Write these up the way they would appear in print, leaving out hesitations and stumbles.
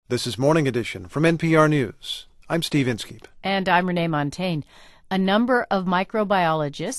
This is Morning Edition from NPR News. I'm Steve Inskeep. And I'm Renee Montaigne. A number of microbiologists,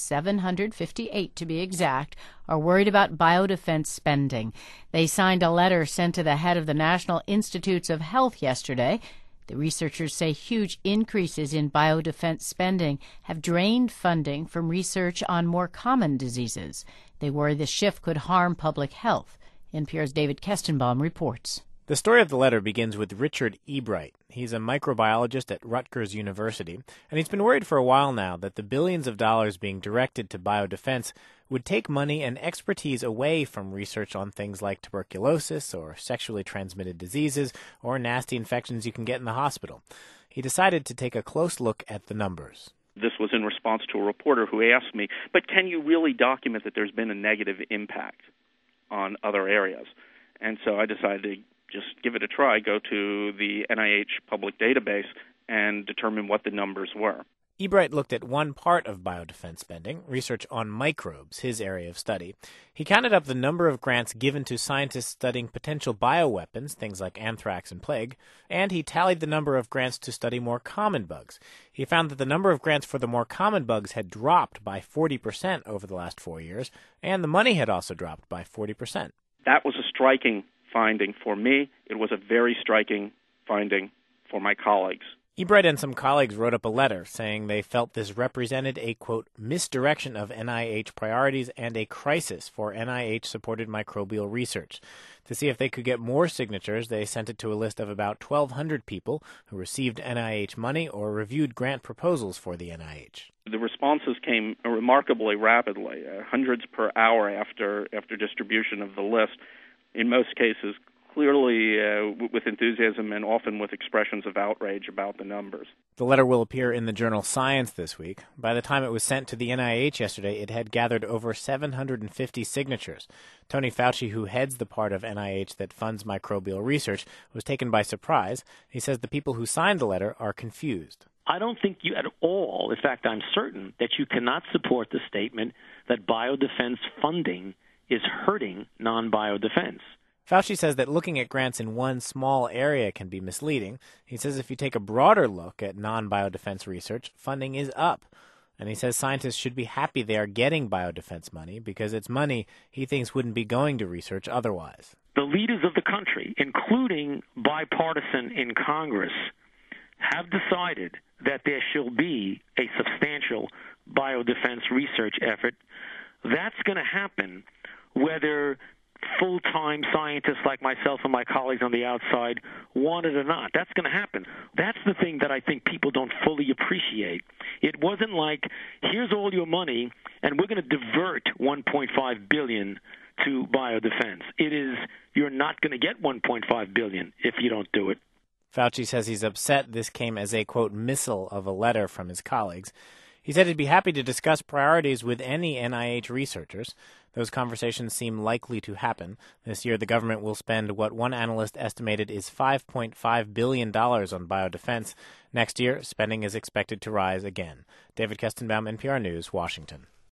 758 to be exact, are worried about biodefense spending. They signed a letter sent to the head of the National Institutes of Health yesterday. The researchers say huge increases in biodefense spending have drained funding from research on more common diseases. They worry the shift could harm public health. NPR's David Kestenbaum reports. The story of the letter begins with Richard Ebright. He's a microbiologist at Rutgers University, and he's been worried for a while now that the billions of dollars being directed to biodefense would take money and expertise away from research on things like tuberculosis or sexually transmitted diseases or nasty infections you can get in the hospital. He decided to take a close look at the numbers. This was in response to a reporter who asked me, but can you really document that there's been a negative impact on other areas? And so I decided to just give it a try, go to the NIH public database and determine what the numbers were. Ebright looked at one part of biodefense spending, research on microbes, his area of study. He counted up the number of grants given to scientists studying potential bioweapons, things like anthrax and plague, and he tallied the number of grants to study more common bugs. He found that the number of grants for the more common bugs had dropped by 40% over the last 4 years, and the money had also dropped by 40%. That was a striking finding for me. It was a very striking finding for my colleagues. Ebright and some colleagues wrote up a letter saying they felt this represented a, quote, misdirection of NIH priorities and a crisis for NIH-supported microbial research. To see if they could get more signatures, they sent it to a list of about 1,200 people who received NIH money or reviewed grant proposals for the NIH. The responses came remarkably rapidly, hundreds per hour after distribution of the list. In most cases, clearly with enthusiasm and often with expressions of outrage about the numbers. The letter will appear in the journal Science this week. By the time it was sent to the NIH yesterday, it had gathered over 750 signatures. Tony Fauci, who heads the part of NIH that funds microbial research, was taken by surprise. He says the people who signed the letter are confused. I don't think you at all, in fact, I'm certain that you cannot support the statement that biodefense funding is hurting non-biodefense. Fauci says that looking at grants in one small area can be misleading. He says if you take a broader look at non-biodefense research, funding is up. And he says scientists should be happy they are getting biodefense money because it's money he thinks wouldn't be going to research otherwise. The leaders of the country, including bipartisan in Congress, have decided that there shall be a substantial biodefense research effort. That's going to happen whether full-time scientists like myself and my colleagues on the outside want it or not. That's going to happen. That's the thing that I think people don't fully appreciate. It wasn't like, here's all your money, and we're going to divert $1.5 billion to biodefense. It is, you're not going to get $1.5 billion if you don't do it. Fauci says he's upset this came as a, quote, missile of a letter from his colleagues. He said he'd be happy to discuss priorities with any NIH researchers. Those conversations seem likely to happen. This year, the government will spend what one analyst estimated is $5.5 billion on biodefense. Next year, spending is expected to rise again. David Kestenbaum, NPR News, Washington.